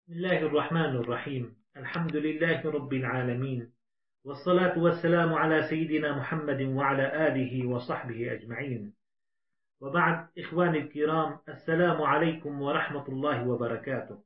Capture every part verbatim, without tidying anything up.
بسم الله الرحمن الرحيم. الحمد لله رب العالمين، والصلاة والسلام على سيدنا محمد وعلى آله وصحبه أجمعين، وبعد. إخواني الكرام، السلام عليكم ورحمة الله وبركاته.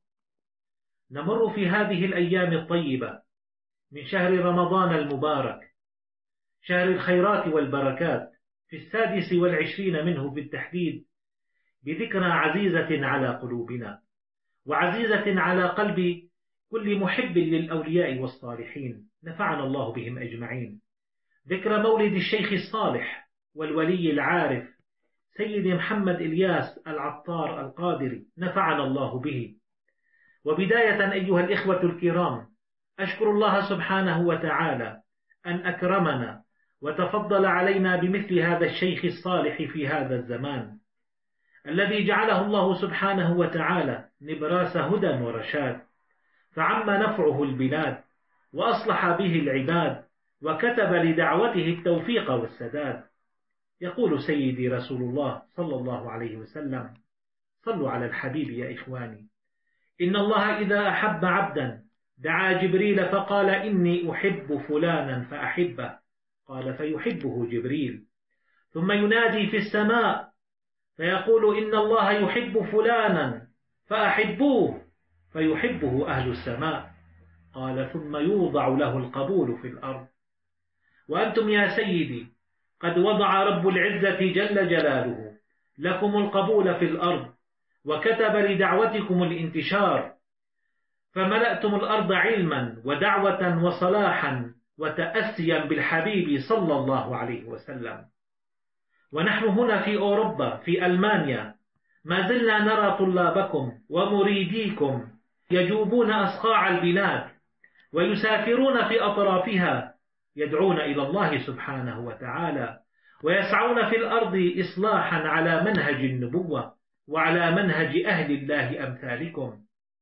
نمر في هذه الأيام الطيبة من شهر رمضان المبارك، شهر الخيرات والبركات، في السادس والعشرين منه بالتحديد، بذكرى عزيزة على قلوبنا وعزيزة على قلب كل محب للأولياء والصالحين، نفعنا الله بهم أجمعين. ذكرى مولد الشيخ الصالح والولي العارف سيد محمد إلياس العطار القادري، نفعنا الله به. وبداية أيها الإخوة الكرام، أشكر الله سبحانه وتعالى أن أكرمنا وتفضل علينا بمثل هذا الشيخ الصالح في هذا الزمان، الذي جعله الله سبحانه وتعالى نبراس هدى ورشاد، فعم نفعه البلاد وأصلح به العباد، وكتب لدعوته التوفيق والسداد. يقول سيدي رسول الله صلى الله عليه وسلم: صلوا على الحبيب يا إخواني، إن الله إذا أحب عبدا دعا جبريل فقال إني أحب فلانا فأحبه، قال فيحبه جبريل، ثم ينادي في السماء فيقول إن الله يحب فلانا فأحبوه، فيحبه أهل السماء، قال ثم يوضع له القبول في الأرض. وأنتم يا سيدي قد وضع رب العزة جل جلاله لكم القبول في الأرض، وكتب لدعوتكم الانتشار، فملأتم الأرض علما ودعوة وصلاحا وتأسيا بالحبيب صلى الله عليه وسلم. ونحن هنا في أوروبا في ألمانيا ما زلنا نرى طلابكم ومريديكم يجوبون أصقاع البلاد ويسافرون في أطرافها، يدعون إلى الله سبحانه وتعالى، ويسعون في الأرض إصلاحا على منهج النبوة وعلى منهج أهل الله أمثالكم.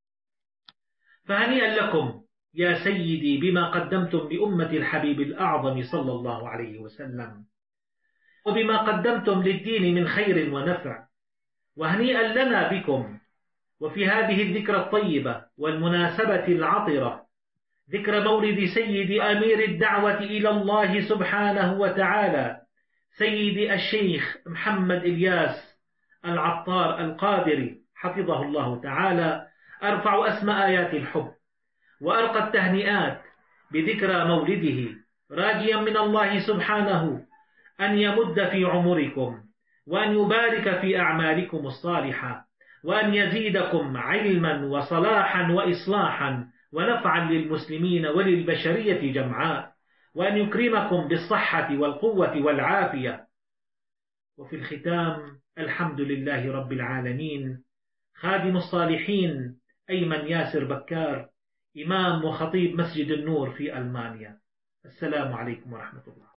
فهنيئا لكم يا سيدي بما قدمتم لأمة الحبيب الأعظم صلى الله عليه وسلم، وبما قدمتم للدين من خير ونفع، وهنيئا لنا بكم. وفي هذه الذكرى الطيبة والمناسبة العطرة، ذكرى مولد سيد أمير الدعوة إلى الله سبحانه وتعالى سيد الشيخ محمد إلياس العطار القادري حفظه الله تعالى، أرفع أسمى آيات الحب وأرقى التهنئات بذكرى مولده، راجيا من الله سبحانه أن يمد في عمركم، وأن يبارك في أعمالكم الصالحة، وأن يزيدكم علما وصلاحا وإصلاحا ونفعا للمسلمين وللبشرية جمعاء، وأن يكرمكم بالصحة والقوة والعافية. وفي الختام، الحمد لله رب العالمين. خادم الصالحين أيمن ياسر بكار، إمام وخطيب مسجد النور في ألمانيا. السلام عليكم ورحمة الله.